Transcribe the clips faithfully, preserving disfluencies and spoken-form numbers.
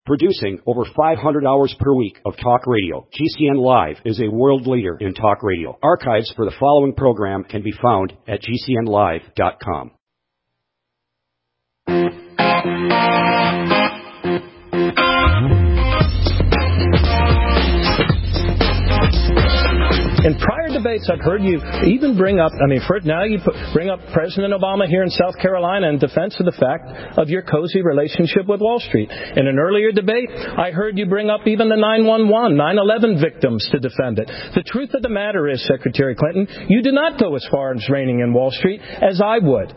Producing over five hundred hours per week of talk radio, G C N Live is a world leader in talk radio. Archives for the following program can be found at G C N live dot com. In prior debates, I've heard you even bring up, I mean, for now you put, bring up President Obama here in South Carolina in defense of the fact of your cozy relationship with Wall Street. In an earlier debate, I heard you bring up even the nine one one, nine eleven victims to defend it. The truth of the matter is, Secretary Clinton, you do not go as far as reining in Wall Street as I would.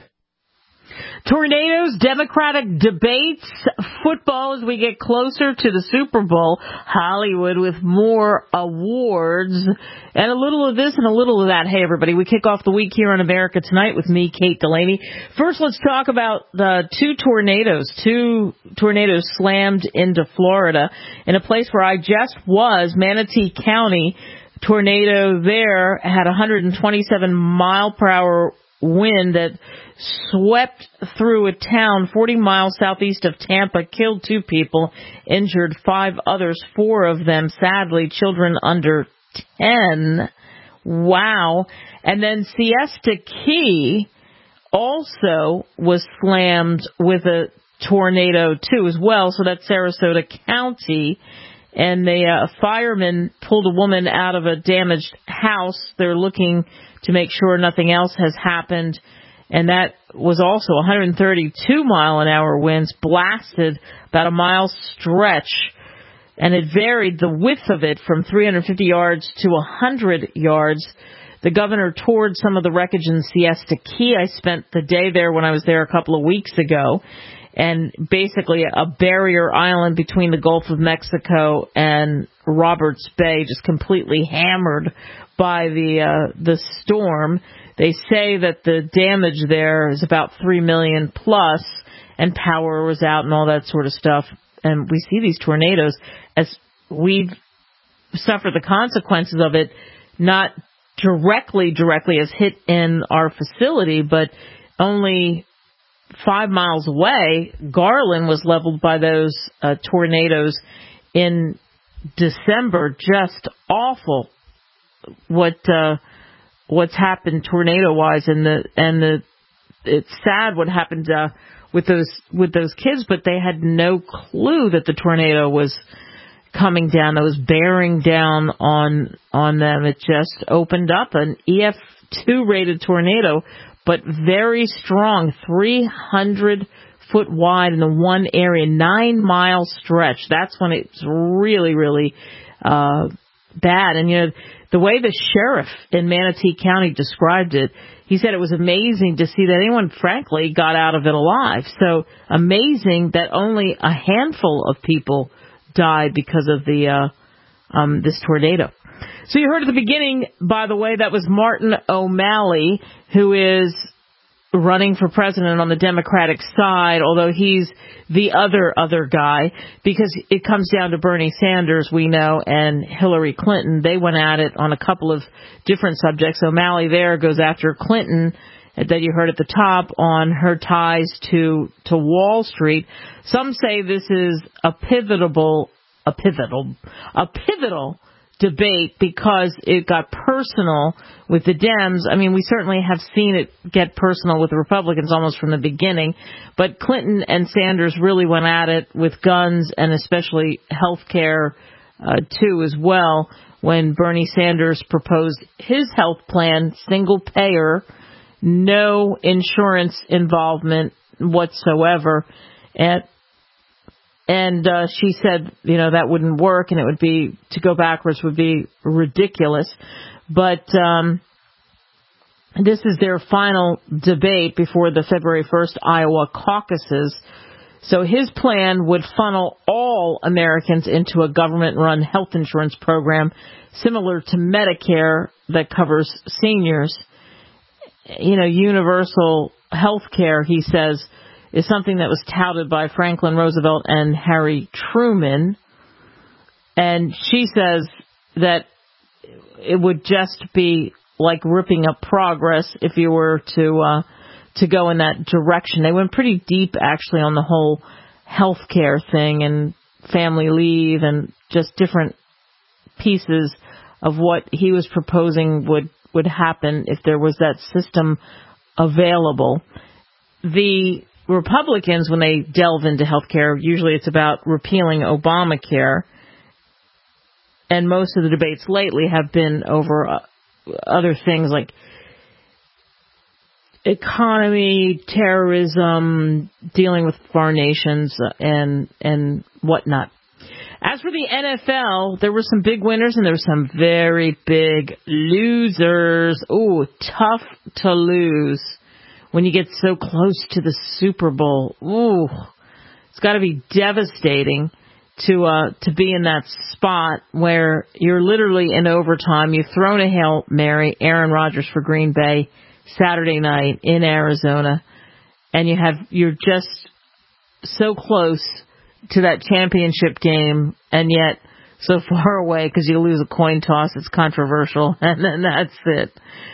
Tornadoes, Democratic debates, football as we get closer to the Super Bowl, Hollywood with more awards, and a little of this and a little of that. Hey, everybody, we kick off the week here on America Tonight with me, Kate Delaney. First, let's talk about the two tornadoes. Two tornadoes slammed into Florida in a place where I just was, Manatee County. Tornado there had one hundred twenty-seven mile per hour wind that swept through a town forty miles southeast of Tampa, killed two people, injured five others, four of them, sadly, children under ten. Wow. And then Siesta Key also was slammed with a tornado, too, as well. So that's Sarasota County. And the uh, firemen pulled a woman out of a damaged house. They're looking to make sure nothing else has happened. And that was also one hundred thirty-two mile an hour winds, blasted about a mile stretch. And it varied the width of it from three hundred fifty yards to one hundred yards. The governor toured some of the wreckage in Siesta Key. I spent the day there when I was there a couple of weeks ago. And basically a barrier island between the Gulf of Mexico and Roberts Bay, just completely hammered by the uh, the storm. They say that the damage there is about three million plus, and power was out and all that sort of stuff. And we see these tornadoes as we've suffered the consequences of it, not directly, directly as hit in our facility, but only five miles away. Garland was leveled by those uh, tornadoes in December. Just awful what uh, what's happened tornado-wise, and the and the it's sad what happened uh, with those with those kids, but they had no clue that the tornado was coming down, that was bearing down on on them. It just opened up an E F two rated tornado, but very strong, three hundred foot wide in the one area, nine mile stretch. That's when it's really, really uh, bad. And, you know, the way the sheriff in Manatee County described it, he said it was amazing to see that anyone, frankly, got out of it alive. So amazing that only a handful of people died because of the uh, um, this tornado. So you heard at the beginning, by the way, that was Martin O'Malley, who is running for president on the Democratic side, although he's the other other guy, because it comes down to Bernie Sanders, we know, and Hillary Clinton. They went at it on a couple of different subjects. O'Malley there goes after Clinton, that you heard at the top, on her ties to to Wall Street. Some say this is a pivotal, a pivotal, a pivotal debate because it got personal with the Dems. I mean, we certainly have seen it get personal with the Republicans almost from the beginning, but Clinton and Sanders really went at it with guns and especially health care, uh, too, as well, when Bernie Sanders proposed his health plan, single payer, no insurance involvement whatsoever. And And uh, she said, you know, that wouldn't work, and it would be, to go backwards would be ridiculous. But um, this is their final debate before the February first Iowa caucuses. So his plan would funnel all Americans into a government-run health insurance program similar to Medicare that covers seniors. You know, universal health care, he says, is something that was touted by Franklin Roosevelt and Harry Truman. And she says that it would just be like ripping up progress if you were to uh, to go in that direction. They went pretty deep, actually, on the whole health care thing and family leave and just different pieces of what he was proposing would, would happen if there was that system available. The Republicans, when they delve into health care, usually it's about repealing Obamacare. And most of the debates lately have been over uh, other things like economy, terrorism, dealing with foreign nations, and and whatnot. As for the N F L, there were some big winners and there were some very big losers. Ooh, tough to lose when you get so close to the Super Bowl. Ooh, it's got to be devastating to uh to be in that spot where you're literally in overtime. You've thrown a Hail Mary, Aaron Rodgers for Green Bay, Saturday night in Arizona, and you have you're just so close to that championship game, and yet so far away because you lose a coin toss. It's controversial, and then that's it.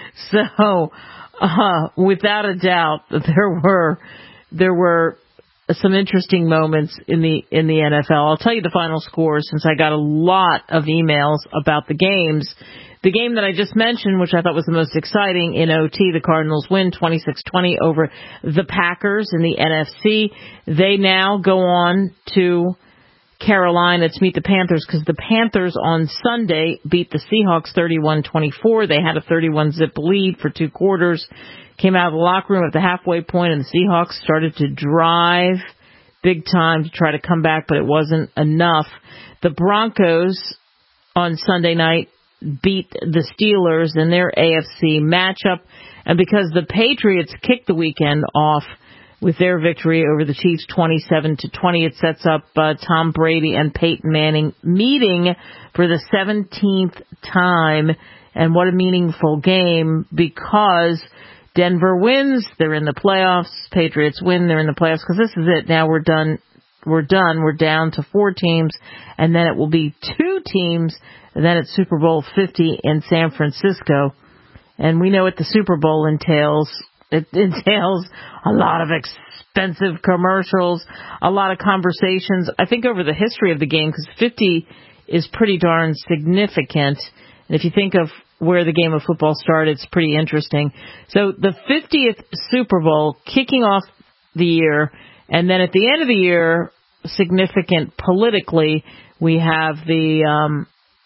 So, uh, without a doubt, there were there were some interesting moments in the in the N F L. I'll tell you the final score since I got a lot of emails about the games. The game that I just mentioned, which I thought was the most exciting in O T, the Cardinals win twenty-six twenty over the Packers in the N F C. They now go on to Carolina to meet the Panthers because the Panthers on Sunday beat the Seahawks thirty-one twenty-four. They had a thirty-one zip lead for two quarters, came out of the locker room at the halfway point, and the Seahawks started to drive big time to try to come back, but it wasn't enough. The Broncos on Sunday night beat the Steelers in their A F C matchup, and because the Patriots kicked the weekend off with their victory over the Chiefs twenty-seven to twenty, it sets up uh, Tom Brady and Peyton Manning meeting for the seventeenth time, and what a meaningful game because Denver wins, they're in the playoffs. Patriots win, they're in the playoffs because this is it. Now we're done. We're done. We're down to four teams, and then it will be two teams. And then it's Super Bowl fifty in San Francisco. And we know what the Super Bowl entails. It entails a lot of expensive commercials, a lot of conversations. I think over the history of the game, because fifty is pretty darn significant. And if you think of where the game of football started, it's pretty interesting. So the fiftieth Super Bowl kicking off the year, and then at the end of the year, significant politically, we have the um,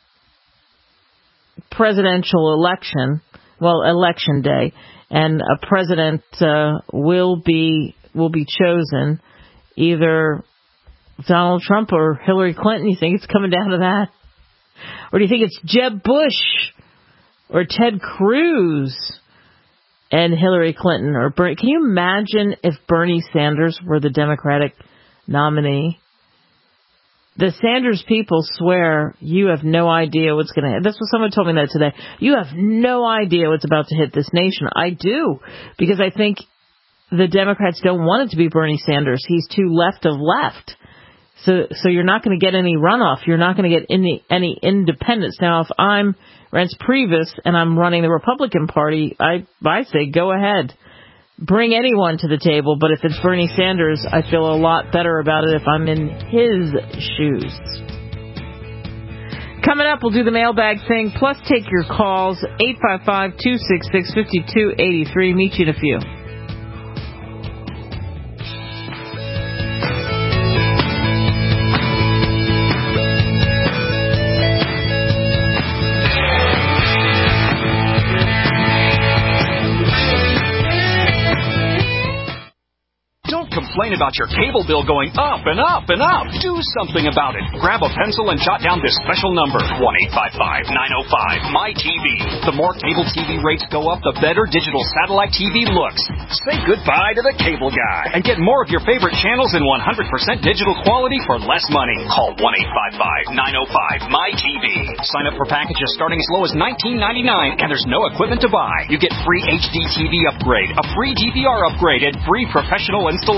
presidential election, well, election day, and a president uh, will be will be chosen, either Donald Trump or Hillary Clinton. You think it's coming down to that? Or do you think it's Jeb Bush or Ted Cruz and Hillary Clinton? Or Bernie? Can you imagine if Bernie Sanders were the Democratic nominee? The Sanders people swear you have no idea what's going to happen. That's what someone told me that today. You have no idea what's about to hit this nation. I do, because I think the Democrats don't want it to be Bernie Sanders. He's too left of left. So so you're not going to get any runoff. You're not going to get any, any independents. Now, if I'm Reince Priebus and I'm running the Republican Party, I I say go ahead. Bring anyone to the table, but if it's Bernie Sanders, I feel a lot better about it if I'm in his shoes. Coming up, we'll do the mailbag thing, plus take your calls, eight five five, two six six, five two eight three. Meet you in a few. Complain about your cable bill going up and up and up. Do something about it. Grab a pencil and jot down this special number, one eight five five, nine oh five, M Y T V. The more cable T V rates go up, the better digital satellite T V looks. Say goodbye to the cable guy and get more of your favorite channels in one hundred percent digital quality for less money. Call one eight five five, nine oh five, M Y T V. Sign up for packages starting as low as nineteen ninety-nine, and there's no equipment to buy. You get free H D T V upgrade, a free D V R upgrade, and free professional installation.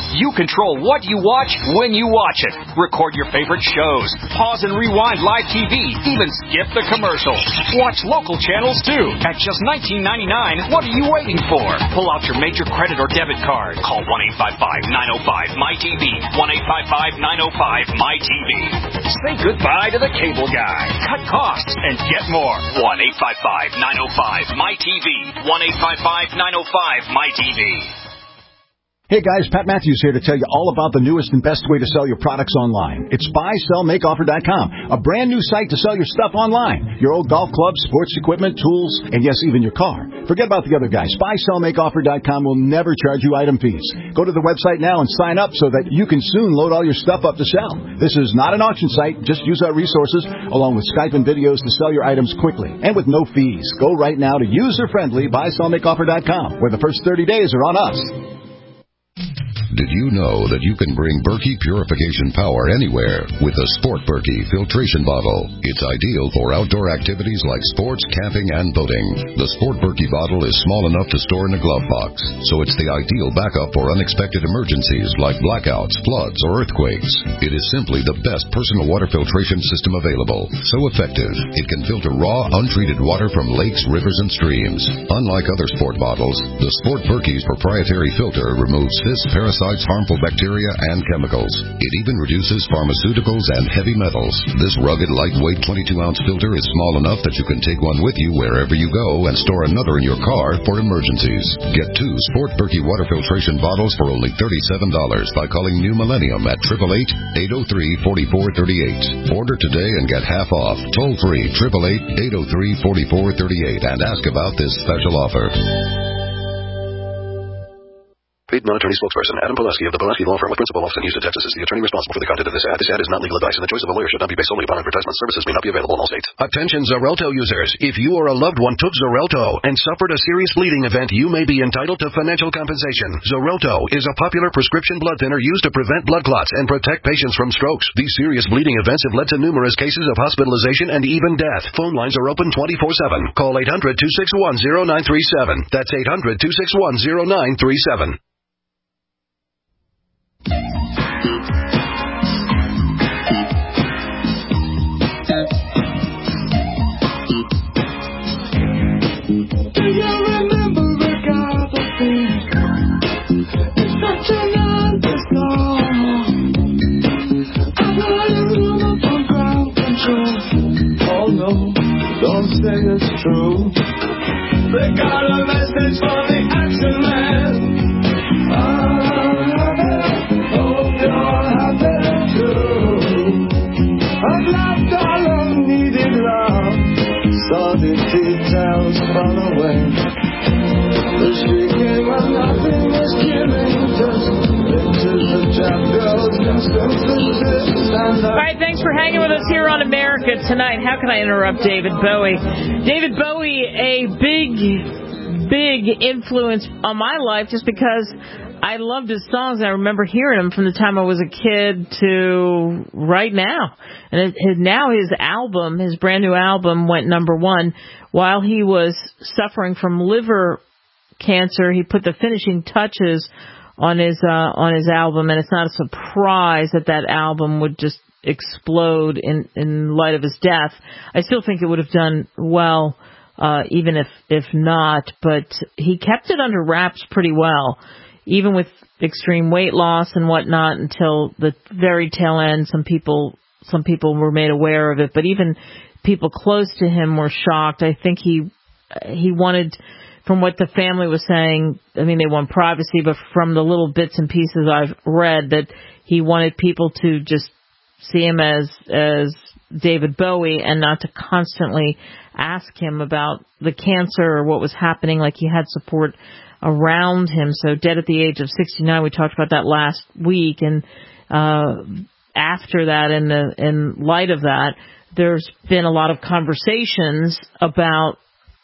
You control what you watch when you watch it. Record your favorite shows. Pause and rewind live T V. Even skip the commercials. Watch local channels, too. At just nineteen ninety-nine dollars, what are you waiting for? Pull out your major credit or debit card. Call one eight five five, nine oh five, M Y T V. one eight five five, nine oh five, M Y T V. Say goodbye to the cable guy. Cut costs and get more. one eight five five, nine oh five, M Y T V. one eight five five, nine oh five, M Y T V. Hey guys, Pat Matthews here to tell you all about the newest and best way to sell your products online. It's buy sell make offer dot com, a brand new site to sell your stuff online. Your old golf clubs, sports equipment, tools, and yes, even your car. Forget about the other guys. buy sell make offer dot com will never charge you item fees. Go to the website now and sign up so that you can soon load all your stuff up to sell. This is not an auction site. Just use our resources along with Skype and videos to sell your items quickly and with no fees. Go right now to user-friendly buy sell make offer dot com, where the first thirty days are on us. Did you know that you can bring Berkey purification power anywhere with the Sport Berkey filtration bottle? It's ideal for outdoor activities like sports, camping, and boating. The Sport Berkey bottle is small enough to store in a glove box, so it's the ideal backup for unexpected emergencies like blackouts, floods, or earthquakes. It is simply the best personal water filtration system available. So effective, it can filter raw, untreated water from lakes, rivers, and streams. Unlike other sport bottles, the Sport Berkey's proprietary filter removes cysts, parasites, harmful bacteria, and chemicals. It even reduces pharmaceuticals and heavy metals. This rugged, lightweight twenty-two ounce filter is small enough that you can take one with you wherever you go and store another in your car for emergencies. Get two Sport Berkey water filtration bottles for only thirty-seven dollars by calling New Millennium at eight eight eight, eight oh three, four four three eight. Order today and get half off. Toll free, eight eight eight, eight oh three, four four three eight, and ask about this special offer. Paid non-attorney spokesperson Adam Pulaski of the Pulaski Law Firm with principal office in Houston, Texas, is the attorney responsible for the content of this ad. This ad is not legal advice, and the choice of a lawyer should not be based solely upon advertisement. Services may not be available in all states. Attention Xarelto users. If you or a loved one took Xarelto and suffered a serious bleeding event, you may be entitled to financial compensation. Xarelto is a popular prescription blood thinner used to prevent blood clots and protect patients from strokes. These serious bleeding events have led to numerous cases of hospitalization and even death. Phone lines are open twenty-four seven. Call eight hundred, two six one, zero nine three seven. That's eight hundred, two six one, zero nine three seven. It's true. They got a message for the action man. I'm happy, hope you're happy too. I've left all unneeded love, saw the details fall away. The speaking when nothing is killing, just pictures of chap girls and stuff. All right, thanks for hanging with us here on America Tonight. How can I interrupt David Bowie? David Bowie, a big, big influence on my life just because I loved his songs. I remember hearing them from the time I was a kid to right now. And it, his, now his album, his brand new album, went number one. While he was suffering from liver cancer, he put the finishing touches on his uh, on his album, and it's not a surprise that that album would just explode in, in light of his death. I still think it would have done well, uh, even if, if not, but he kept it under wraps pretty well, even with extreme weight loss and whatnot until the very tail end. Some people, some people were made aware of it, but even people close to him were shocked. I think he, he wanted, from what the family was saying, I mean, they want privacy, but from the little bits and pieces I've read, that he wanted people to just see him as as David Bowie and not to constantly ask him about the cancer or what was happening. Like, he had support around him. So dead at the age of sixty-nine. We talked about that last week, and uh after that, in the in light of that, there's been a lot of conversations about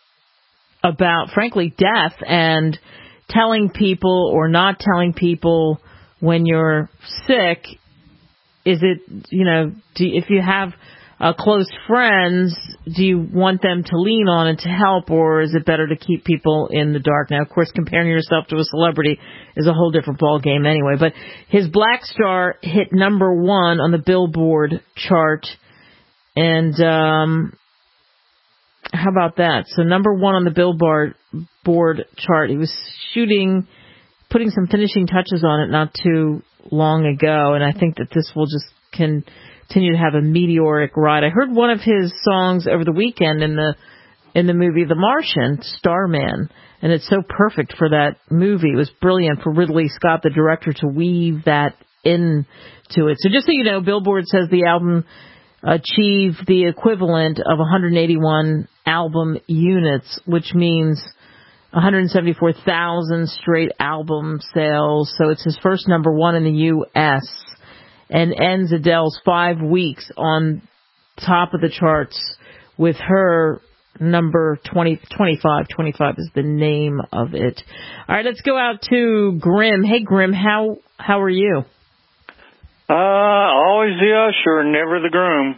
about frankly death and telling people or not telling people when you're sick. Is it, you know, do, if you have uh, close friends do you want them to lean on and to help, or is it better to keep people in the dark? Now, of course, comparing yourself to a celebrity is a whole different ball game anyway. But his Black Star hit number one on the Billboard chart, and um, how about that? So number one on the Billboard board chart. He was shooting, putting some finishing touches on it not too long ago, and I think that this will just continue to have a meteoric ride. I heard one of his songs over the weekend in the in the movie The Martian, Starman, and it's so perfect for that movie. It was brilliant for Ridley Scott, the director, to weave that into it. So just so you know, Billboard says the album achieved the equivalent of one hundred eighty-one album units, which means one hundred seventy-four thousand straight album sales. So it's his first number one in the U S and ends Adele's five weeks on top of the charts with her number twenty, twenty-five. twenty-five is the name of it. All right, let's go out to Grim. Hey, Grim, how how are you? Uh, always the usher, never the groom.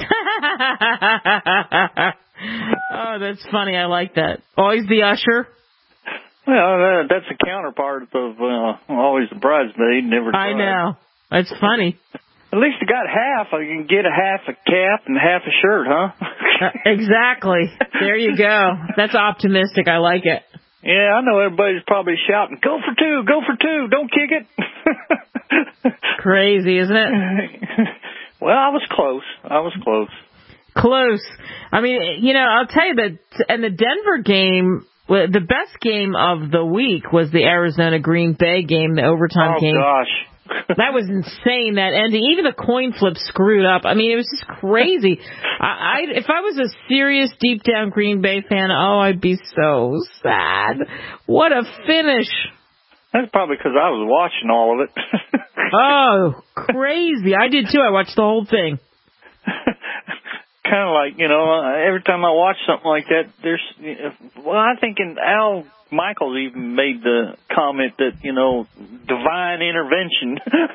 Oh, that's funny. I like that. Always the usher? Well, uh, that's a counterpart of uh, always the bridesmaid, never the bride. I know. That's funny. At least I got half. I can get a half a cap and half a shirt, huh? uh, exactly. There you go. That's optimistic. I like it. Yeah, I know everybody's probably shouting, go for two, go for two, don't kick it. Crazy, isn't it? Well, I was close. I was close. Close. I mean, you know, I'll tell you that, and the Denver game, the best game of the week was the Arizona Green Bay game, the overtime oh, game. Oh, gosh. That was insane, that ending. Even the coin flip screwed up. I mean, it was just crazy. I, I, if I was a serious, deep down Green Bay fan, oh, I'd be so sad. What a finish. That's probably because I was watching all of it. Oh, crazy. I did too. I watched the whole thing. Kind of like, you know, every time I watch something like that, there's, well, I think in Al Michaels even made the comment that, you know, divine intervention.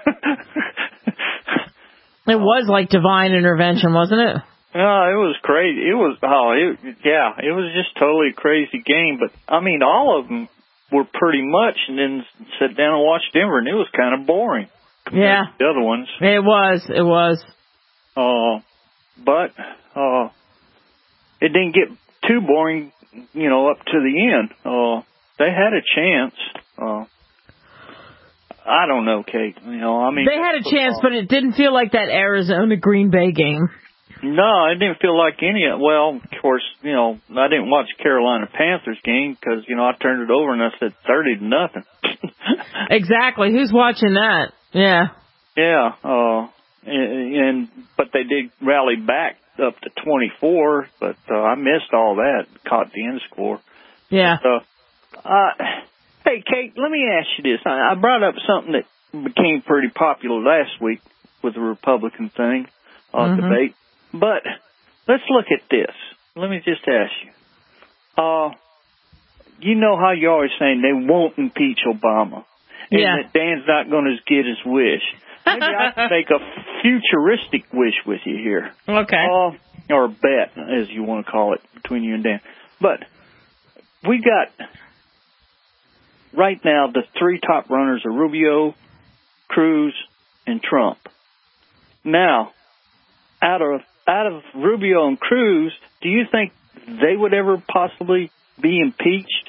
It was like divine intervention, wasn't it? Oh, it was crazy. It was, oh, it, yeah, it was just totally a crazy game. But, I mean, all of them were pretty much, and then sat down and watched Denver, and it was kind of boring. Yeah. The other ones. It was, it was. Oh, uh, but uh, it didn't get too boring, you know, up to the end. Uh, they had a chance. Uh, I don't know, Kate. You know, I mean, they had a chance, but it didn't feel like that Arizona Green Bay game. No, it didn't feel like any. Well, of course, you know, I didn't watch Carolina Panthers game because, you know, I turned it over and I said thirty to nothing. Exactly. Who's watching that? Yeah. Yeah. Uh, and, and but they did rally back up to twenty-four, but uh, I missed all that. Caught the end score. Yeah. So, uh, hey, Kate, let me ask you this. I, I brought up something that became pretty popular last week with the Republican thing, uh, mm-hmm. debate. But let's look at this. Let me just ask you. Uh, you know how you're always saying they won't impeach Obama, and yeah. that Dan's not going to get his wish. Maybe I can make a futuristic wish with you here. Okay. Uh, or a bet, as you want to call it, between you and Dan. But we got, right now, the three top runners are Rubio, Cruz, and Trump. Now, out of out of Rubio and Cruz, do you think they would ever possibly be impeached?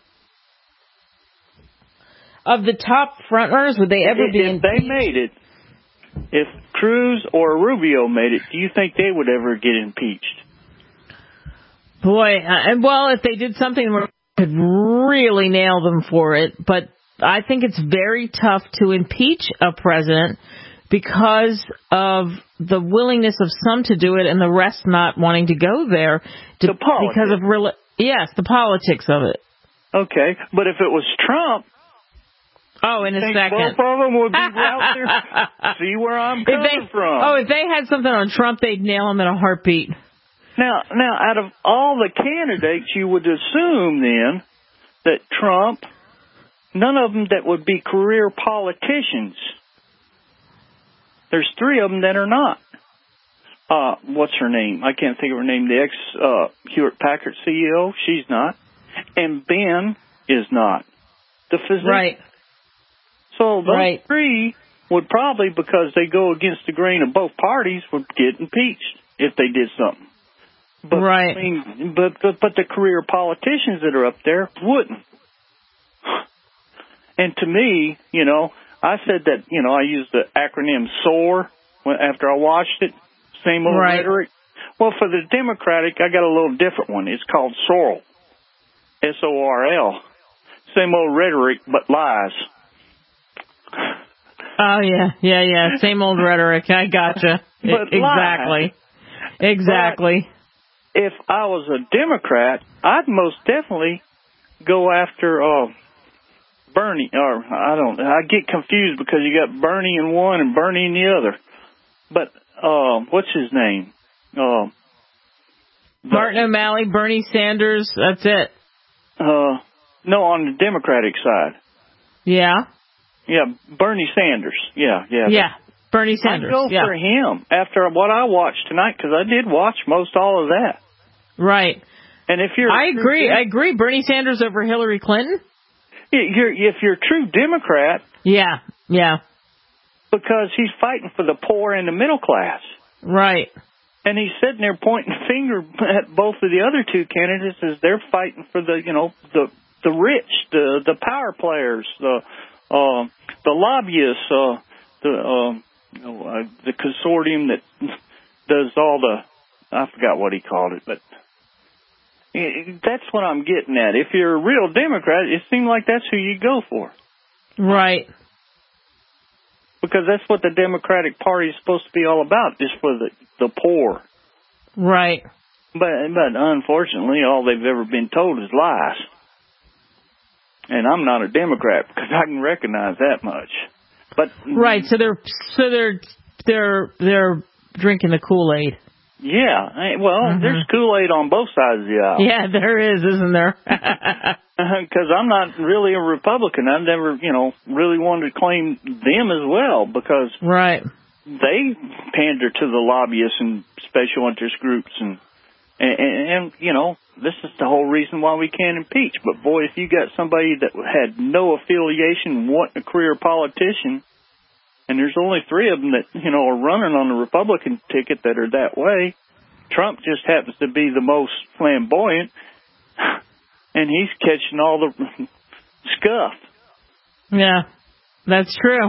Of the top frontrunners, would they ever if, be if impeached? If they made it, if Cruz or Rubio made it, do you think they would ever get impeached? Boy, uh, well, if they did something where we could really nail them for it, but I think it's very tough to impeach a president because of the willingness of some to do it and the rest not wanting to go there. To, the politics. Because of, real, yes, the politics of it. Okay, but if it was Trump, oh, in a think second. both of them would be out there. See where I'm coming if they, from. Oh, if they had something on Trump, they'd nail him in a heartbeat. Now, now, out of all the candidates, you would assume then that Trump, none of them that would be career politicians. There's three of them that are not. Uh, what's her name? I can't think of her name. The ex uh, Hewlett Packard C E O. She's not, and Ben is not. The physician. Right. So those right. three would probably, because they go against the grain of both parties, would get impeached if they did something. But, right. I mean, but, but but the career politicians that are up there wouldn't. And to me, you know, I said that, you know, I used the acronym SOAR after I watched it. Same old right. rhetoric. Well, for the Democratic, I got a little different one. It's called SORL. S O R L. Same old rhetoric, but lies. Oh, yeah, yeah, yeah. Same old rhetoric. I gotcha. But exactly. Lies. Exactly. But if I was a Democrat, I'd most definitely go after uh, Bernie. Or I don't. I get confused because you got Bernie in one and Bernie in the other. But uh, what's his name? Uh, Martin O'Malley, Bernie Sanders. That's it. Uh, no, on the Democratic side. Yeah. Yeah, Bernie Sanders. Yeah, yeah. Yeah, Bernie Sanders. I'd go yeah. for him after what I watched tonight, because I did watch most all of that. Right. And if you're, I agree. I agree. Bernie Sanders over Hillary Clinton. You're, if you're a true Democrat. Yeah. Yeah. Because he's fighting for the poor and the middle class. Right. And he's sitting there pointing a finger at both of the other two candidates as they're fighting for the, you know, the the rich, the the power players, the uh, the lobbyists, uh, the uh, you know, uh, the consortium that does all the, I forgot what he called it, but that's what I'm getting at. If you're a real Democrat, it seems like that's who you go for. Right. Because that's what the Democratic Party is supposed to be all about, is for the, the poor. Right. But, but unfortunately, all they've ever been told is lies. And I'm not a Democrat because I can recognize that much. But right, so they're so they're they're they're drinking the Kool-Aid. Yeah, well, mm-hmm. There's Kool-Aid on both sides of the aisle. Yeah, there is, isn't there? Because I'm not really a Republican. I've never, you know, really wanted to claim them as well, because right. they pander to the lobbyists and special interest groups, and, and, and, and, you know, this is the whole reason why we can't impeach. But, boy, if you got somebody that had no affiliation, wanting a career politician, and there's only three of them that, you know, are running on the Republican ticket that are that way. Trump just happens to be the most flamboyant, and he's catching all the scuff. Yeah, that's true.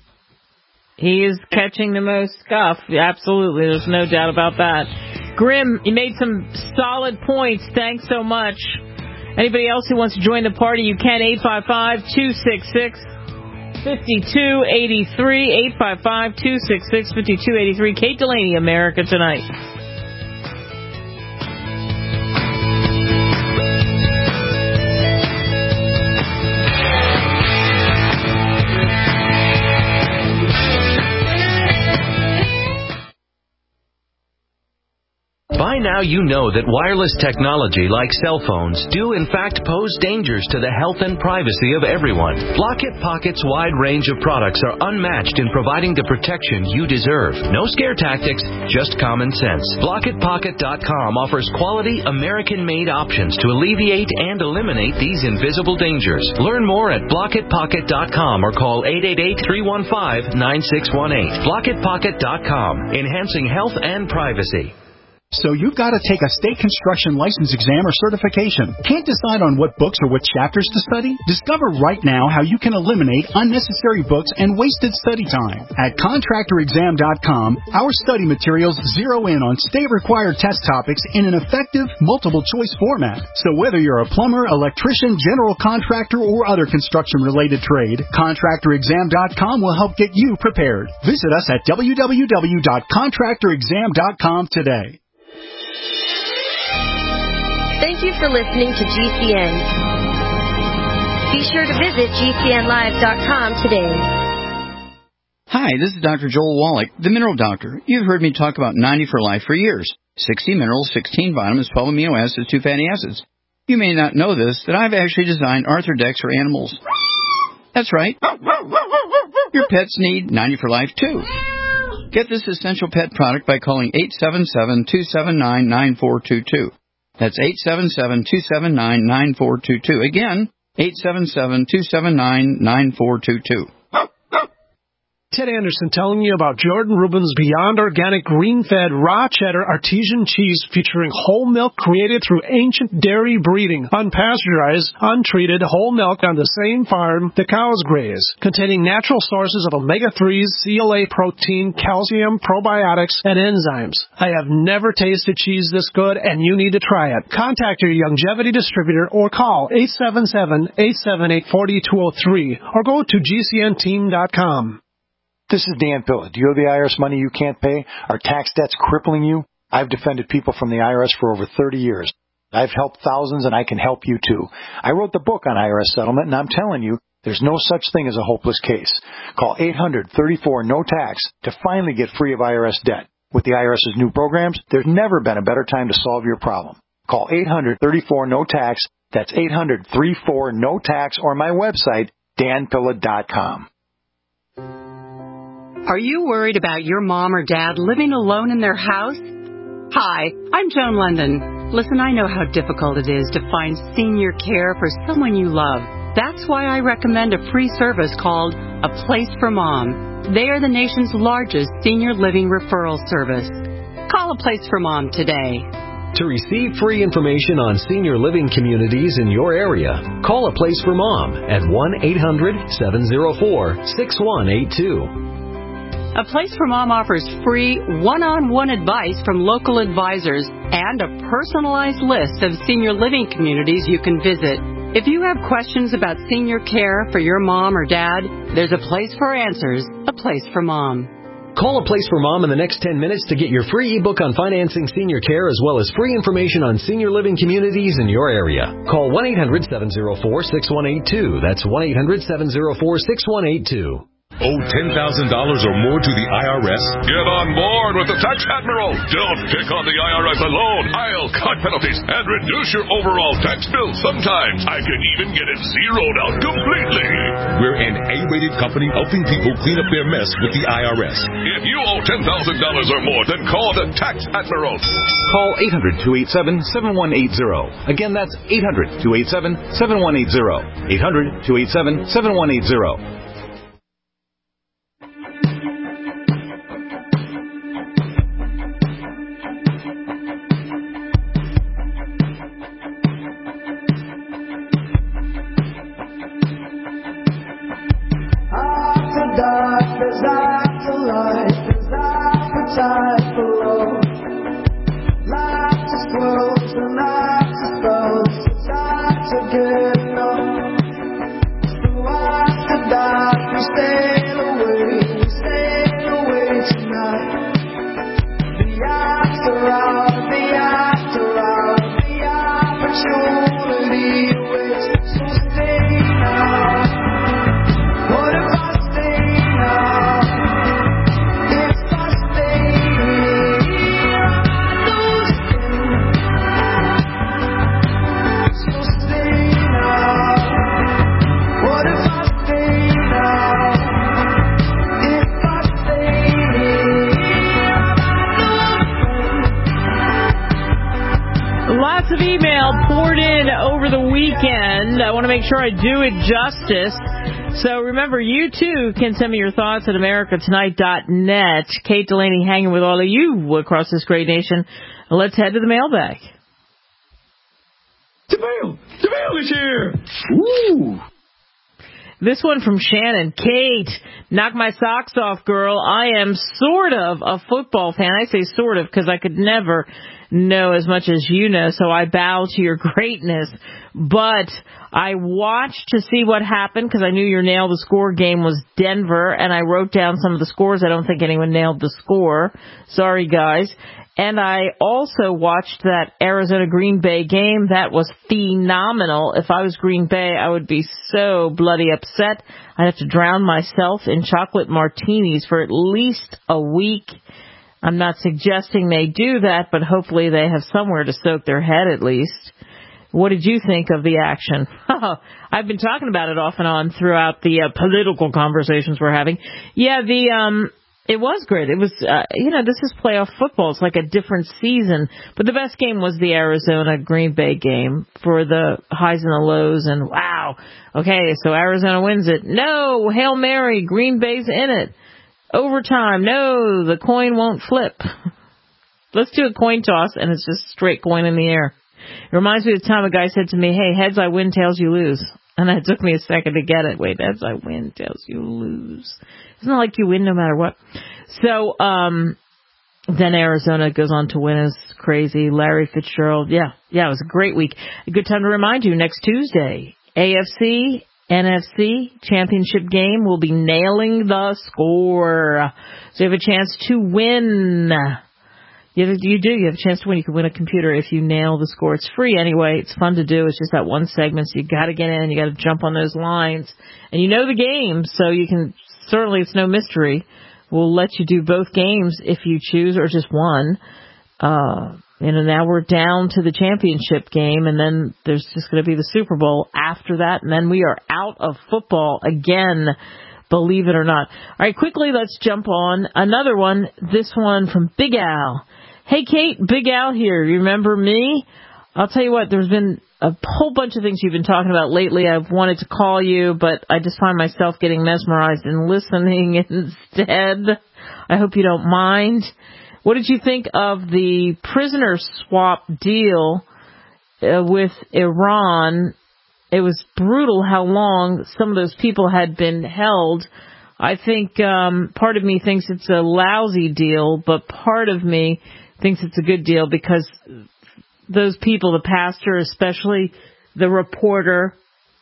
He is catching the most scuff. Absolutely, there's no doubt about that. Grim, you made some solid points. Thanks so much. Anybody else who wants to join the party, you can. eight five five, two six six, five two eight three, eight five five, two six six, five two eight three. Kate Delaney, America Tonight. By now you know that wireless technology like cell phones do in fact pose dangers to the health and privacy of everyone. Block It Pocket's wide range of products are unmatched in providing the protection you deserve. No scare tactics, just common sense. Block It Pocket dot com offers quality American-made options to alleviate and eliminate these invisible dangers. Learn more at Block It Pocket dot com or call eight eight eight, three one five, nine six one eight. Block It Pocket dot com, enhancing health and privacy. So you've got to take a state construction license exam or certification. Can't decide on what books or what chapters to study? Discover right now how you can eliminate unnecessary books and wasted study time. At contractor exam dot com, our study materials zero in on state-required test topics in an effective, multiple-choice format. So whether you're a plumber, electrician, general contractor, or other construction-related trade, contractor exam dot com will help get you prepared. Visit us at w w w dot contractor exam dot com today. Thank you for listening to G C N. Be sure to visit G C N live dot com today. Hi, this is Doctor Joel Wallach, the Mineral Doctor. You've heard me talk about ninety for Life for years. sixty minerals, sixteen vitamins, twelve amino acids, two fatty acids. You may not know this, that I've actually designed Arthrodex for animals. That's right. Your pets need ninety for Life, too. Get this essential pet product by calling eight seven seven, two seven nine, nine four two two. That's eight seven seven, two seven nine, nine four two two. Again, eight seven seven, two seven nine, nine four two two. Ted Anderson telling you about Jordan Rubin's Beyond Organic Green-Fed Raw Cheddar Artesian Cheese featuring whole milk created through ancient dairy breeding, unpasteurized, untreated whole milk on the same farm the cows graze, containing natural sources of omega threes, C L A protein, calcium, probiotics, and enzymes. I have never tasted cheese this good, and you need to try it. Contact your Youngevity distributor or call eight seven seven, eight seven eight, four two zero three or go to G C N team dot com. This is Dan Pilla. Do you owe the I R S money you can't pay? Are tax debts crippling you? I've defended people from the I R S for over thirty years. I've helped thousands, and I can help you too. I wrote the book on I R S settlement, and I'm telling you, there's no such thing as a hopeless case. Call eight hundred, thirty-four, no tax to finally get free of I R S debt. With the IRS's new programs, there's never been a better time to solve your problem. Call eight hundred, thirty-four, no tax. That's eight hundred, thirty-four, no tax, or my website, dan pilla dot com. Are you worried about your mom or dad living alone in their house? Hi, I'm Joan London. Listen, I know how difficult it is to find senior care for someone you love. That's why I recommend a free service called A Place for Mom. They are the nation's largest senior living referral service. Call A Place for Mom today. To receive free information on senior living communities in your area, call A Place for Mom at one eight hundred, seven oh four, six one eight two. A Place for Mom offers free one-on-one advice from local advisors and a personalized list of senior living communities you can visit. If you have questions about senior care for your mom or dad, there's a place for answers, A Place for Mom. Call A Place for Mom in the next ten minutes to get your free ebook on financing senior care as well as free information on senior living communities in your area. Call one eight hundred, seven oh four, six one eight two. That's one eight hundred, seven oh four, six one eight two. Owe ten thousand dollars or more to the I R S? Get on board with the Tax Admiral. Don't pick on the I R S alone. I'll cut penalties and reduce your overall tax bill. Sometimes I can even get it zeroed out completely. We're an A-rated company helping people clean up their mess with the I R S. If you owe ten thousand dollars or more, then call the Tax Admiral. Call eight hundred, two eight seven, seven one eight zero. Again, that's eight hundred, two eight seven, seven one eight zero. eight hundred, two eight seven, seven one eight zero. Make sure I do it justice. So remember, you too can send me your thoughts at america tonight dot net. Kate Delaney hanging with all of you across this great nation. Let's head to the mailbag. The mail! The mail is here! Ooh! This one from Shannon. Kate, knock my socks off, girl. I am sort of a football fan. I say sort of because I could never know as much as you know, so I bow to your greatness. But I watched to see what happened because I knew your nail the score game was Denver, and I wrote down some of the scores. I don't think anyone nailed the score. Sorry, guys. And I also watched that Arizona Green Bay game. That was phenomenal. If I was Green Bay, I would be so bloody upset. I'd have to drown myself in chocolate martinis for at least a week. I'm not suggesting they do that, but hopefully they have somewhere to soak their head at least. What did you think of the action? I've been talking about it off and on throughout the uh, political conversations we're having. Yeah, the um It was great. It was, uh, you know, this is playoff football. It's like a different season. But the best game was the Arizona-Green Bay game for the highs and the lows. And, wow, okay, so Arizona wins it. No, Hail Mary, Green Bay's in it. Overtime, no, the coin won't flip. Let's do a coin toss, and it's just straight coin in the air. It reminds me of the time a guy said to me, hey, heads I win, tails you lose. And it took me a second to get it. Wait, heads I win, tails you lose. It's not like you win no matter what. So um, then Arizona goes on to win. It's crazy. Larry Fitzgerald. Yeah, yeah, it was a great week. A good time to remind you, next Tuesday, A F C, N F C championship game. We'll be nailing the score. So you have a chance to win. You, you do. You have a chance to win. You can win a computer if you nail the score. It's free anyway. It's fun to do. It's just that one segment, so you got to get in. You got to jump on those lines. And you know the game, so you can, certainly it's no mystery. We'll let you do both games if you choose, or just one. Uh, and now we're down to the championship game, and then there's just going to be the Super Bowl after that, and then we are out of football again, believe it or not. All right, quickly, let's jump on another one. This one from Big Al. Hey, Kate, Big Al here. You remember me? I'll tell you what, there's been a whole bunch of things you've been talking about lately. I've wanted to call you, but I just find myself getting mesmerized and listening instead. I hope you don't mind. What did you think of the prisoner swap deal uh, with Iran? It was brutal how long some of those people had been held. I think um, part of me thinks it's a lousy deal, but part of me thinks it's a good deal because those people, the pastor, especially the reporter,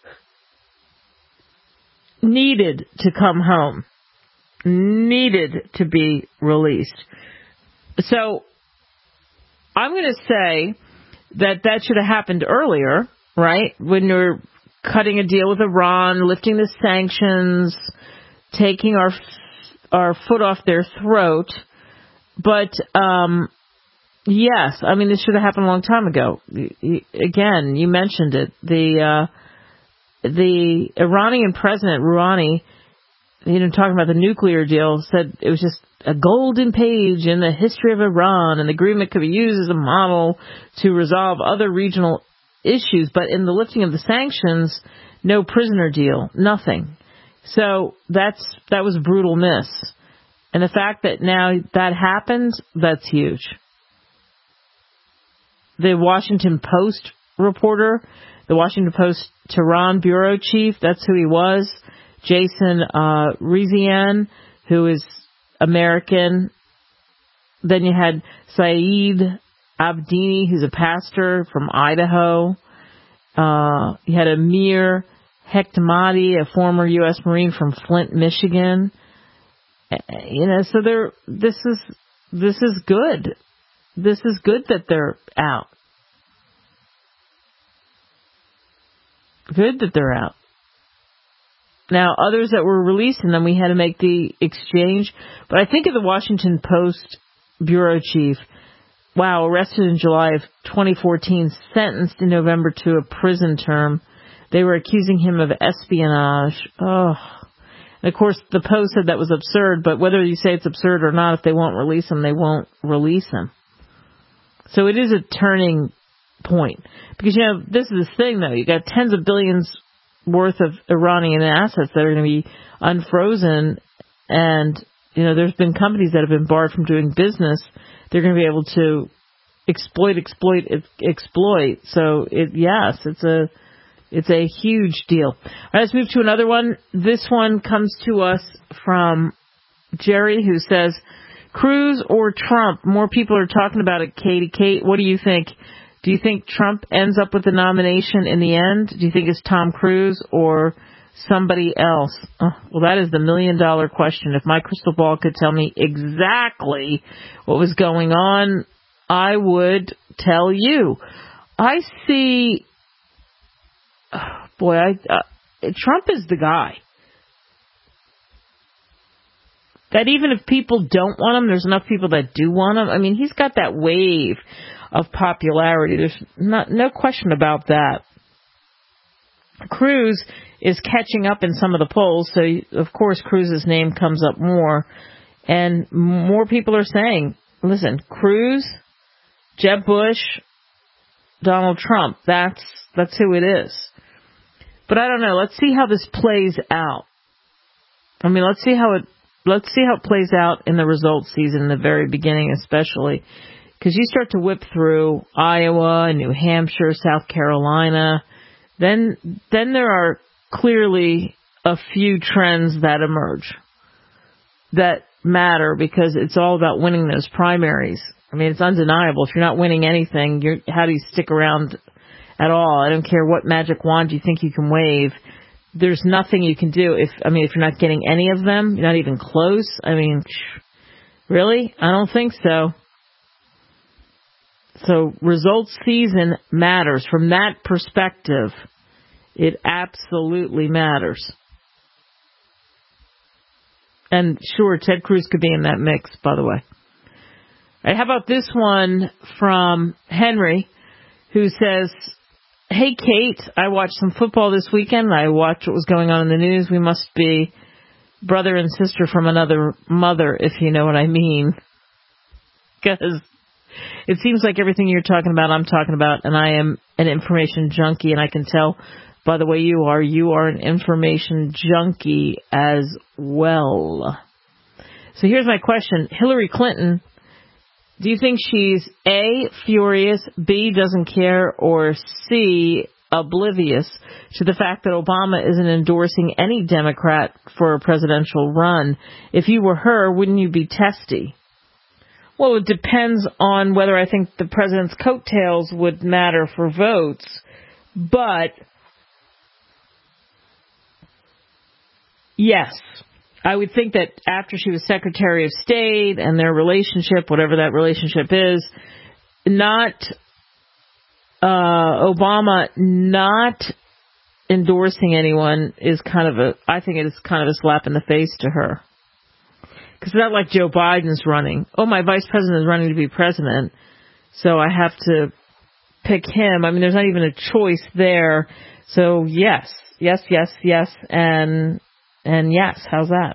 needed to come home, needed to be released. So I'm going to say that that should have happened earlier, right? When you're cutting a deal with Iran, lifting the sanctions, taking our our foot off their throat. But um, yes, I mean, this should have happened a long time ago. Again, you mentioned it. The uh, the Iranian president, Rouhani, you know, talking about the nuclear deal, said it was just a golden page in the history of Iran, and the agreement could be used as a model to resolve other regional issues. But in the lifting of the sanctions, no prisoner deal, nothing. So that's that was a brutal miss. And the fact that now that happened, that's huge. The Washington Post reporter, the Washington Post Tehran bureau chief, that's who he was, Jason uh, Rezaian, who is American. Then you had Saeed Abdini, who's a pastor from Idaho. Uh, you had Amir Hekmati, a former U S Marine from Flint, Michigan. You know, so they're, this is, this is good. This is good that they're out. Good that they're out. Now, others that were released, and then we had to make the exchange. But I think of the Washington Post bureau chief, wow, arrested in July of twenty fourteen, sentenced in November to a prison term. They were accusing him of espionage. Oh. And of course, the Post said that was absurd, but whether you say it's absurd or not, if they won't release him, they won't release him. So it is a turning point. Because, you know, this is the thing, though. You got tens of billions worth of Iranian assets that are going to be unfrozen, and, you know, there's been companies that have been barred from doing business. They're going to be able to exploit, exploit, exploit. So, it, yes, it's a... It's a huge deal. All right, let's move to another one. This one comes to us from Jerry, who says, Cruz or Trump? More people are talking about it, Katie. Kate, what do you think? Do you think Trump ends up with the nomination in the end? Do you think it's Tom Cruise or somebody else? Oh, well, that is the million-dollar question. If my crystal ball could tell me exactly what was going on, I would tell you. I see... Oh, boy, I, uh, Trump is the guy. That even if people don't want him, there's enough people that do want him. I mean, he's got that wave of popularity. There's not no question about that. Cruz is catching up in some of the polls, so of course Cruz's name comes up more. And more people are saying, listen, Cruz, Jeb Bush, Donald Trump, that's that's who it is. But I don't know. Let's see how this plays out. I mean, let's see how it let's see how it plays out in the results season in the very beginning, especially because you start to whip through Iowa, New Hampshire, South Carolina. Then then there are clearly a few trends that emerge that matter because it's all about winning those primaries. I mean, it's undeniable. If you're not winning anything, you're, how do you stick around at all? I don't care what magic wand you think you can wave. There's nothing you can do if, I mean, if you're not getting any of them, you're not even close. I mean, really? I don't think so. So results season matters. From that perspective, it absolutely matters. And sure, Ted Cruz could be in that mix, by the way. All right, how about this one from Henry, who says, hey, Kate, I watched some football this weekend. I watched what was going on in the news. We must be brother and sister from another mother, if you know what I mean. Because it seems like everything you're talking about, I'm talking about, and I am an information junkie, and I can tell by the way you are, you are an information junkie as well. So here's my question. Hillary Clinton, do you think she's A, furious, B, doesn't care, or C, oblivious to the fact that Obama isn't endorsing any Democrat for a presidential run? If you were her, wouldn't you be testy? Well, it depends on whether I think the president's coattails would matter for votes, but yes, I would think that after she was Secretary of State and their relationship, whatever that relationship is, not uh, Obama not endorsing anyone is kind of a, I think it is kind of a slap in the face to her. Because it's not like Joe Biden's running. Oh, my vice president is running to be president, so I have to pick him. I mean, there's not even a choice there. So yes, yes, yes, yes, and and yes. How's that?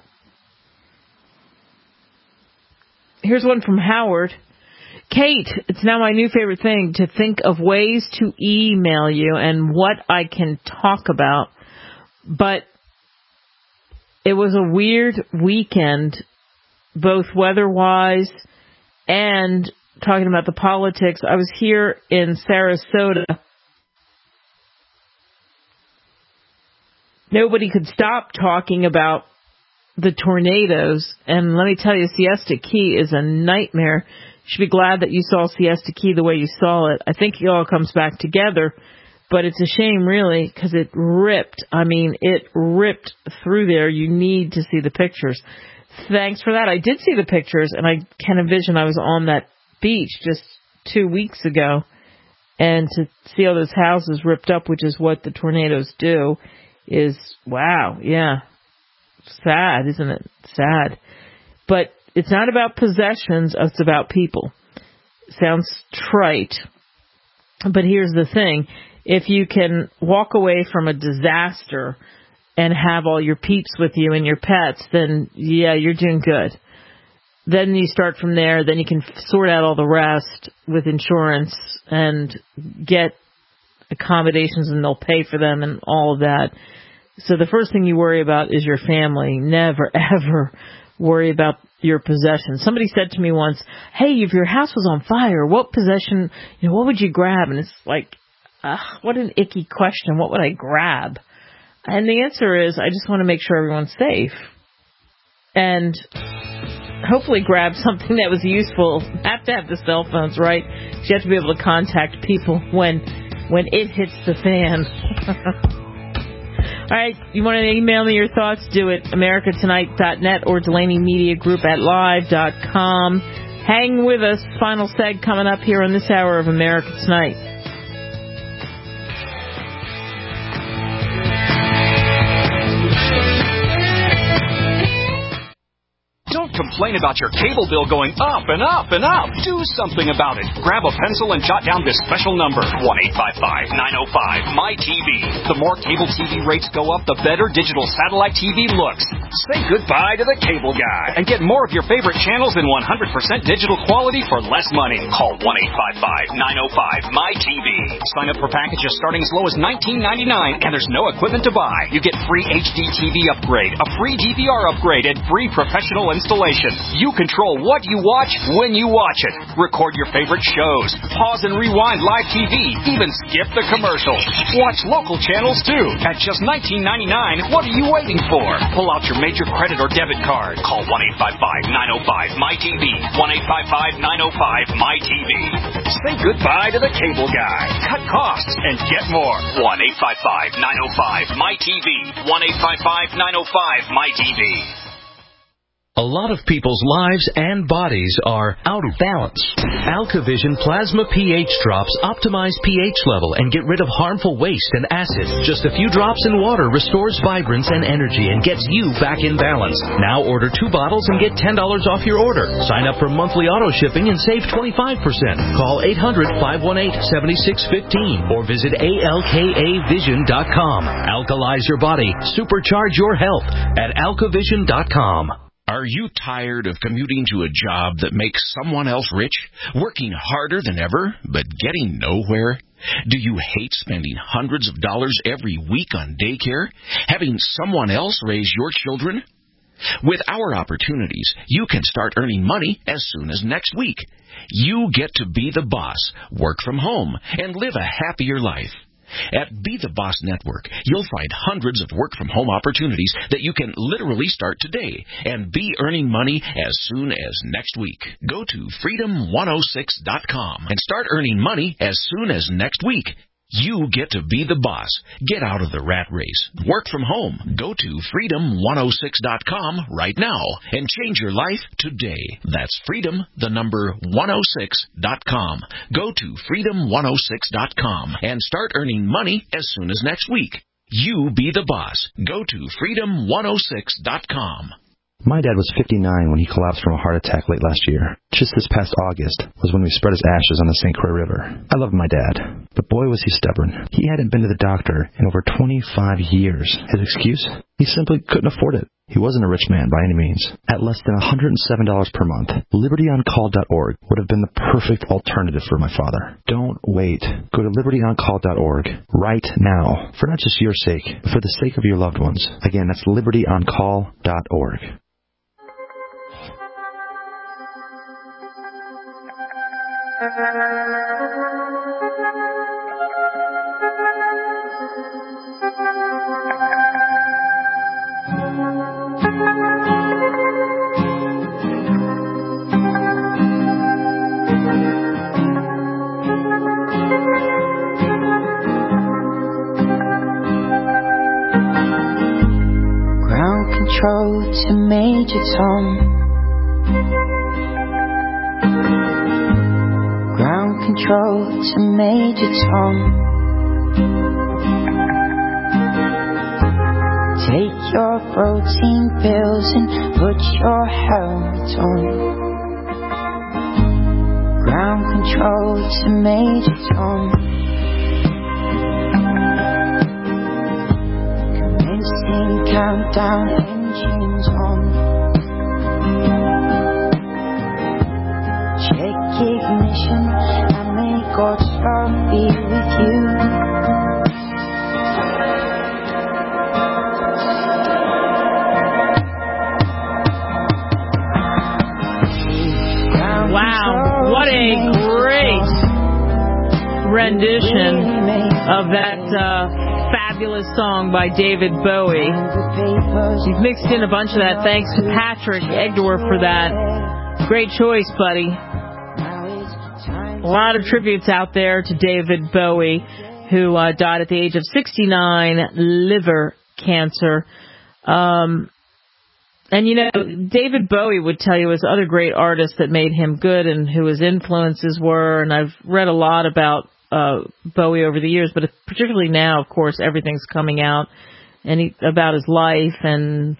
Here's one from Howard. Kate, it's now my new favorite thing to think of ways to email you and what I can talk about. But it was a weird weekend, both weather-wise and talking about the politics. I was here in Sarasota. Nobody could stop talking about the tornadoes. And let me tell you, Siesta Key is a nightmare. You should be glad that you saw Siesta Key the way you saw it. I think it all comes back together. But it's a shame, really, because it ripped. I mean, it ripped through there. You need to see the pictures. Thanks for that. I did see the pictures, and I can envision I was on that beach just two weeks ago. And to see all those houses ripped up, which is what the tornadoes do, is, wow, yeah. Sad, isn't it? Sad. But it's not about possessions, it's about people. Sounds trite. But here's the thing. If you can walk away from a disaster and have all your peeps with you and your pets, then, yeah, you're doing good. Then you start from there. Then you can sort out all the rest with insurance and get accommodations, and they'll pay for them and all of that. So the first thing you worry about is your family. Never, ever worry about your possessions. Somebody said to me once, hey, if your house was on fire, what possession, you know, what would you grab? And it's like, uh, what an icky question. What would I grab? And the answer is, I just want to make sure everyone's safe. And hopefully grab something that was useful. Have to have the cell phones, right? You have to be able to contact people when when it hits the fan. All right, you want to email me your thoughts? Do it, america tonight dot net or Delaney Media Group at live dot com. Hang with us. Final seg coming up here on this hour of America Tonight. complain about your cable bill going up and up and up. Do something about it. Grab a pencil and jot down this special number, one eight five five, nine oh five, M Y T V. The more cable T V rates go up, the better digital satellite T V looks. Say goodbye to the cable guy and get more of your favorite channels in one hundred percent digital quality for less money. Call one eight five five, nine oh five, M Y T V. Sign up for packages starting as low as nineteen ninety-nine, and there's no equipment to buy. You get free H D T V upgrade, a free D V R upgrade, and free professional installation. You control what you watch when you watch it. Record your favorite shows. Pause and rewind live T V. Even skip the commercials. Watch local channels too. At just nineteen ninety-nine, what are you waiting for? Pull out your major credit or debit card. Call one eight five five, nine oh five, M Y T V. one eight five five, nine oh five, M Y T V. Say goodbye to the cable guy. Cut costs and get more. one eight five five, nine oh five, M Y T V. one eight five five, nine oh five, M Y T V. A lot of people's lives and bodies are out of balance. AlkaVision Plasma pH drops optimize pH level and get rid of harmful waste and acid. Just a few drops in water restores vibrance and energy and gets you back in balance. Now order two bottles and get ten dollars off your order. Sign up for monthly auto shipping and save twenty-five percent. Call eight hundred, five one eight, seven six one five or visit A L K A vision dot com. Alkalize your body. Supercharge your health at alka vision dot com. Are you tired of commuting to a job that makes someone else rich, working harder than ever, but getting nowhere? Do you hate spending hundreds of dollars every week on daycare, having someone else raise your children? With our opportunities, you can start earning money as soon as next week. You get to be the boss, work from home, and live a happier life. At Be the Boss Network, you'll find hundreds of work-from-home opportunities that you can literally start today and be earning money as soon as next week. Go to freedom one oh six dot com and start earning money as soon as next week. You get to be the boss. Get out of the rat race. Work from home. Go to freedom one oh six dot com right now and change your life today. That's freedom, the number one oh six dot com. Go to freedom one oh six dot com and start earning money as soon as next week. You be the boss. Go to freedom one oh six dot com. My dad was fifty-nine when he collapsed from a heart attack late last year. Just this past August was when we spread his ashes on the Saint Croix River. I loved my dad, but boy was he stubborn. He hadn't been to the doctor in over twenty-five years. His excuse? He simply couldn't afford it. He wasn't a rich man by any means. At less than one hundred seven dollars per month, liberty on call dot org would have been the perfect alternative for my father. Don't wait. Go to liberty on call dot org right now, for not just your sake, but for the sake of your loved ones. Again, that's liberty on call dot org. Ground control to Major Tom. Ground control to Major Tom. Take your protein pills and put your helmet on. Ground control to Major Tom. Commencing countdown, engines on. Check ignition and may God's love be with you. Wow, what a great rendition of that uh, fabulous song by David Bowie. He's mixed in a bunch of that. Thanks to Patrick Egdorf for that. Great choice, buddy. A lot of tributes out there to David Bowie, who uh, died at the age of sixty-nine, liver cancer. Um, and, you know, David Bowie would tell you his other great artists that made him good and who his influences were. And I've read a lot about uh, Bowie over the years, but particularly now, of course, everything's coming out and he, about his life and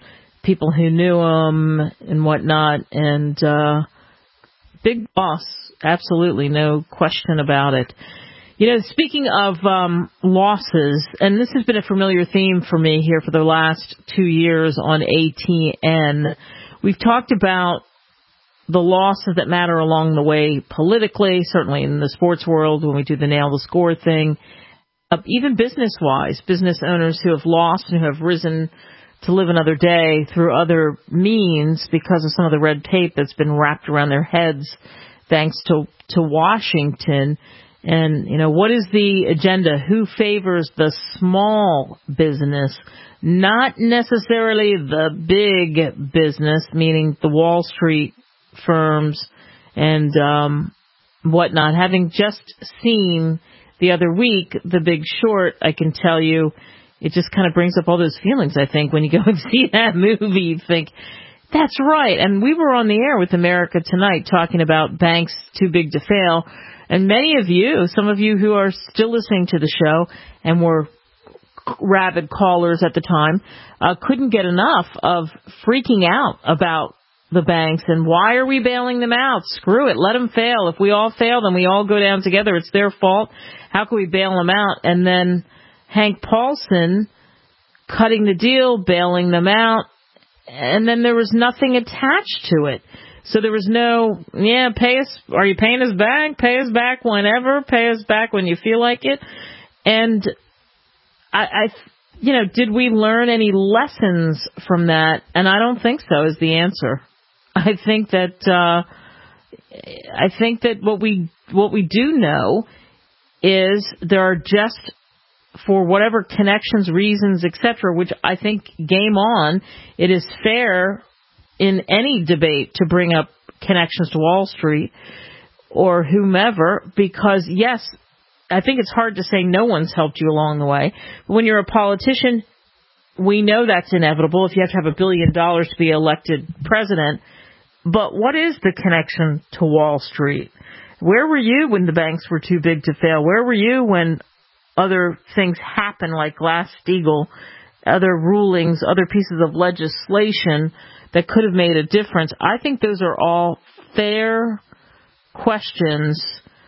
people who knew him and whatnot. And uh, big boss, absolutely, no question about it. You know, speaking of um, losses, and this has been a familiar theme for me here for the last two years on A T N, we've talked about the losses that matter along the way politically, certainly in the sports world when we do the nail the score thing, uh, even business-wise, business owners who have lost and who have risen to live another day through other means because of some of the red tape that's been wrapped around their heads thanks to, to Washington. And, you know, what is the agenda? Who favors the small business, not necessarily the big business, meaning the Wall Street firms and um, whatnot? Having just seen the other week The Big Short, I can tell you it just kind of brings up all those feelings, I think, when you go and see that movie. You think, that's right. And we were on the air with America Tonight talking about banks too big to fail. And many of you, some of you who are still listening to the show and were rabid callers at the time, uh, couldn't get enough of freaking out about the banks and why are we bailing them out? Screw it. Let them fail. If we all fail, then we all go down together. It's their fault. How can we bail them out? And then Hank Paulson cutting the deal, bailing them out, and then there was nothing attached to it. So there was no, yeah, pay us, are you paying us back? Pay us back whenever, pay us back when you feel like it. And I, I, you know, did we learn any lessons from that? And I don't think so is the answer. I think that, uh, I think that what we, what we do know is there are just, for whatever connections, reasons, et cetera, which I think game on, it is fair in any debate to bring up connections to Wall Street or whomever, because, yes, I think it's hard to say no one's helped you along the way. But when you're a politician, we know that's inevitable if you have to have a billion dollars to be elected president. But what is the connection to Wall Street? Where were you when the banks were too big to fail? Where were you when other things happened like Glass-Steagall, other rulings, other pieces of legislation that could have made a difference? I think those are all fair questions,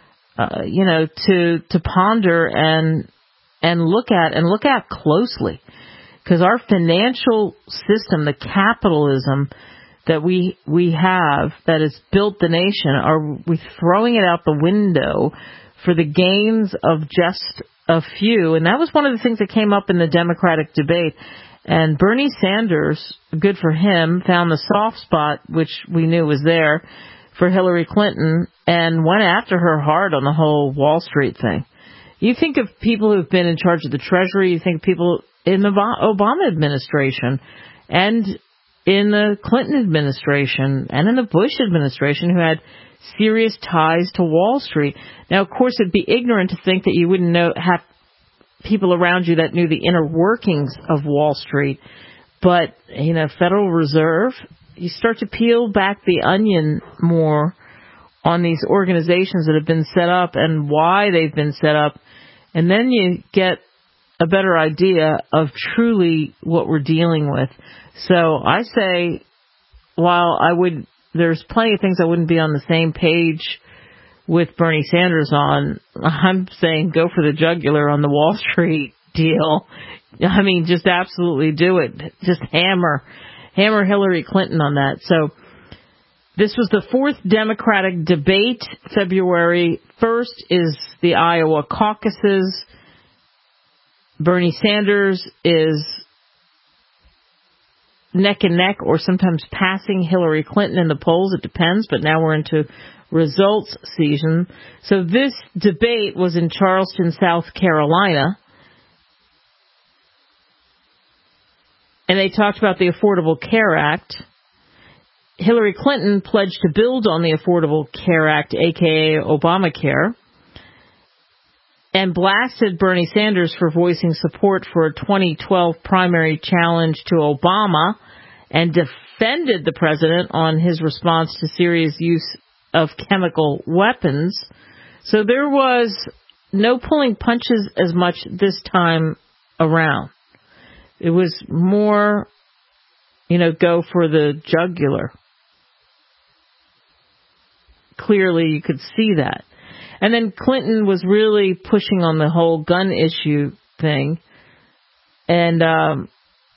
uh, you know, to to ponder and and look at and look at closely, because our financial system, the capitalism that we we have that has built the nation, are we throwing it out the window for the gains of just a few? And that was one of the things that came up in the Democratic debate. And Bernie Sanders, good for him, found the soft spot, which we knew was there, for Hillary Clinton and went after her hard on the whole Wall Street thing. You think of people who've been in charge of the Treasury, you think of people in the Obama administration and in the Clinton administration and in the Bush administration who had serious ties to Wall Street. Now, of course, it'd be ignorant to think that you wouldn't know have people around you that knew the inner workings of Wall Street. But, you know, Federal Reserve, you start to peel back the onion more on these organizations that have been set up and why they've been set up. And then you get a better idea of truly what we're dealing with. So I say, while I would, there's plenty of things I wouldn't be on the same page with Bernie Sanders on, I'm saying go for the jugular on the Wall Street deal. I mean, just absolutely do it. Just hammer, hammer Hillary Clinton on that. So this was the fourth Democratic debate. February first is the Iowa caucuses. Bernie Sanders is neck and neck or sometimes passing Hillary Clinton in the polls. It depends, but now we're into results season. So this debate was in Charleston, South Carolina. And they talked about the Affordable Care Act. Hillary Clinton pledged to build on the Affordable Care Act, a k a. Obamacare, and blasted Bernie Sanders for voicing support for a twenty twelve primary challenge to Obama and defended the president on his response to Syria's use of chemical weapons. So there was no pulling punches as much this time around. It was more you know, go for the jugular. Clearly, you could see that. And then Clinton was really pushing on the whole gun issue thing. And, um,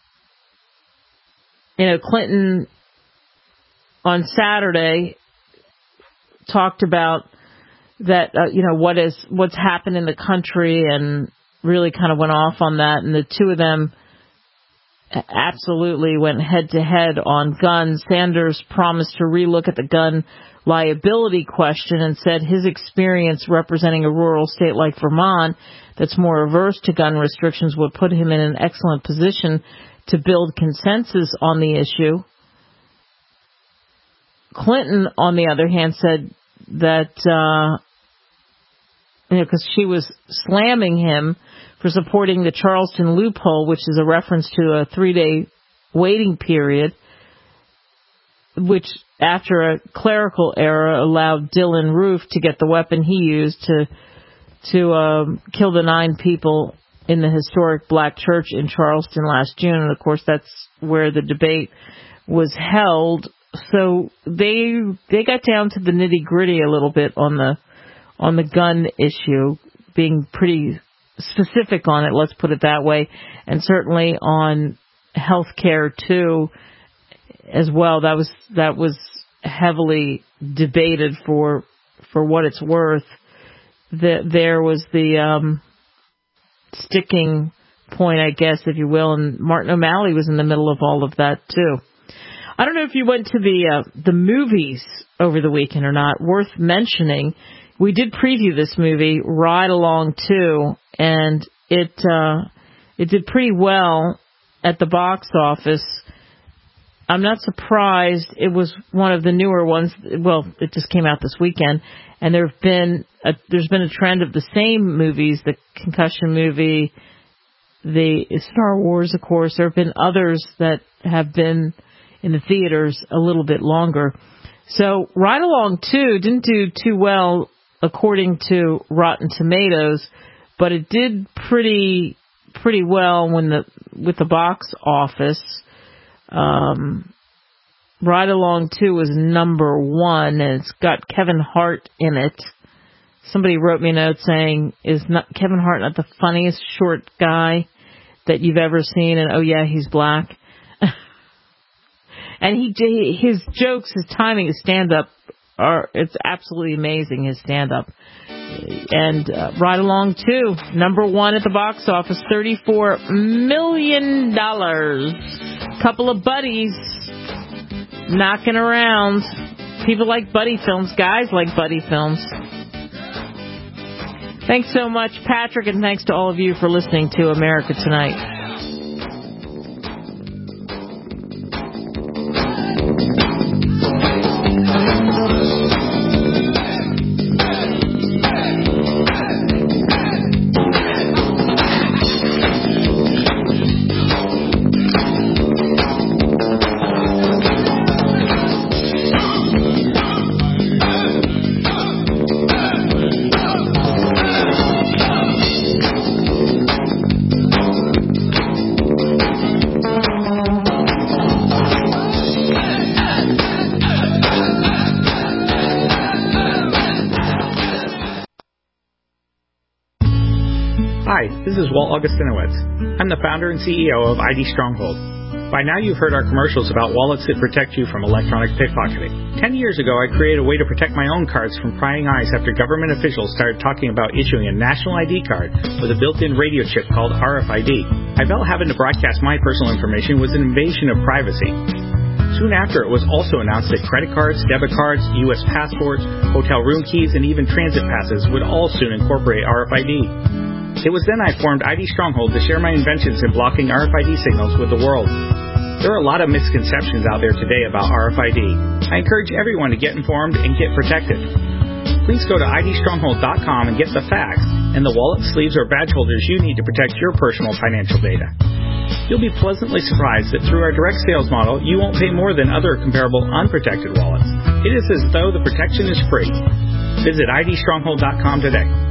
you know, Clinton on Saturday talked about that, uh, you know, what is, what's happened in the country, and really kind of went off on that. And the two of them absolutely went head to head on guns. Sanders promised to relook at the gun liability question and said his experience representing a rural state like Vermont that's more averse to gun restrictions would put him in an excellent position to build consensus on the issue. Clinton, on the other hand, said that, uh, you know, because she was slamming him for supporting the Charleston loophole, which is a reference to a three-day waiting period, which, after a clerical error, allowed Dylan Roof to get the weapon he used to to um, kill the nine people in the historic black church in Charleston last June. And, of course, that's where the debate was held. So they they got down to the nitty-gritty a little bit on the on the gun issue, being pretty specific on it, let's put it that way, and certainly on health care, too, as well. That was that was heavily debated for for what it's worth. The, there was the um, sticking point, I guess, if you will, and Martin O'Malley was in the middle of all of that too. I don't know if you went to the uh, the movies over the weekend or not. Worth mentioning, we did preview this movie, Ride Along two, and it uh, it did pretty well at the box office. I'm not surprised. It was one of the newer ones. Well, it just came out this weekend, and there've been a, there's been a trend of the same movies, the Concussion movie, the Star Wars, of course. There have been others that have been in the theaters a little bit longer. So Ride Along two didn't do too well according to Rotten Tomatoes, but it did pretty pretty well when the with the box office. Um, Ride Along two was number one, and it's got Kevin Hart in it. Somebody wrote me a note saying, is not Kevin Hart not the funniest short guy that you've ever seen? And oh yeah, he's black. And he, his jokes, his timing, his stand-up, are, it's absolutely amazing, his stand-up. And uh, Ride Along two, number one at the box office, thirty-four million dollars. Couple of buddies knocking around. People like buddy films. Guys like buddy films. Thanks so much, Patrick, and thanks to all of you for listening to America Tonight. This is Walt Augustinowitz. I'm the founder and C E O of I D Stronghold. By now you've heard our commercials about wallets that protect you from electronic pickpocketing. Ten years ago I created a way to protect my own cards from prying eyes after government officials started talking about issuing a national I D card with a built-in radio chip called R F I D. I felt having to broadcast my personal information was an invasion of privacy. Soon after, it was also announced that credit cards, debit cards, U S passports, hotel room keys, and even transit passes would all soon incorporate R F I D. It was then I formed I D Stronghold to share my inventions in blocking R F I D signals with the world. There are a lot of misconceptions out there today about R F I D. I encourage everyone to get informed and get protected. Please go to I D stronghold dot com and get the facts and the wallet, sleeves, or badge holders you need to protect your personal financial data. You'll be pleasantly surprised that through our direct sales model, you won't pay more than other comparable unprotected wallets. It is as though the protection is free. Visit I D stronghold dot com today.